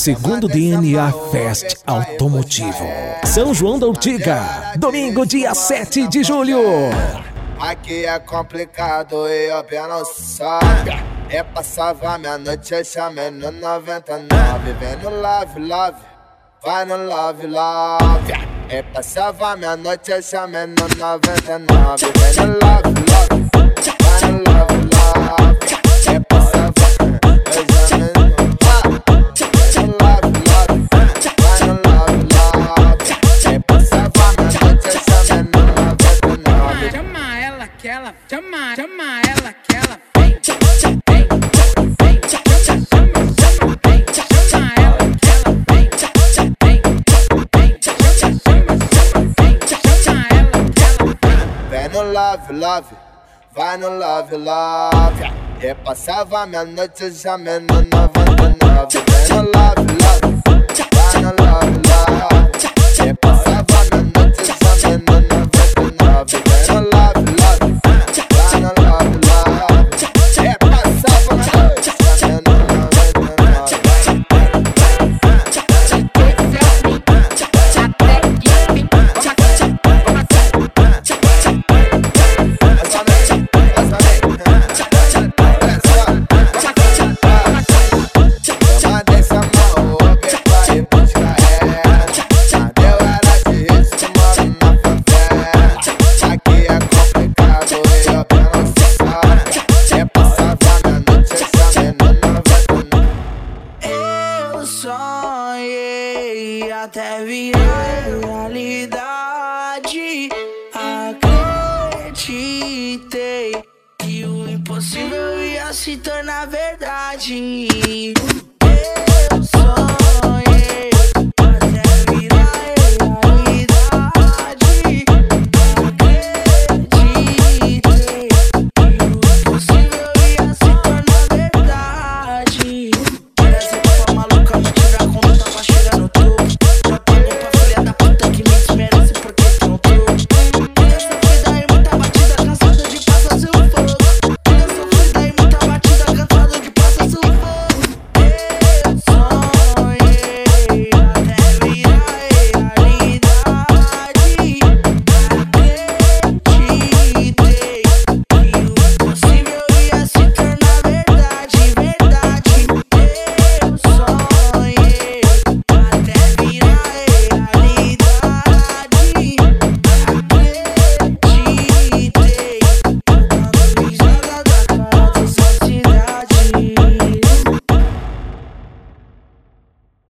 Segundo DNA Fest Automotivo, São João da Urtiga, domingo dia 7 de julho. Aqui é complicado e eu não sabe. É passava minha noite, eu chamei no 99. Vem no love, love, vai no love, love. É passava minha noite, eu chamei no 99. Vem no love, love, vai no love, love. É passava, eu chamei no love, love, vai no love, love. É passava minha noite, eu chamei no 99. Chama ela que ela, chama ela que ela vem no love, love, vai no love, love. Eu passava minha noite já no 99. Vem no love, love, vai no love, love. Eu passava minha noite já no 99. Vem no love, love, vai no love, love. Eu passava minha noite já no 99. Sonhei até virar realidade. Acreditei que o impossível ia se tornar verdade.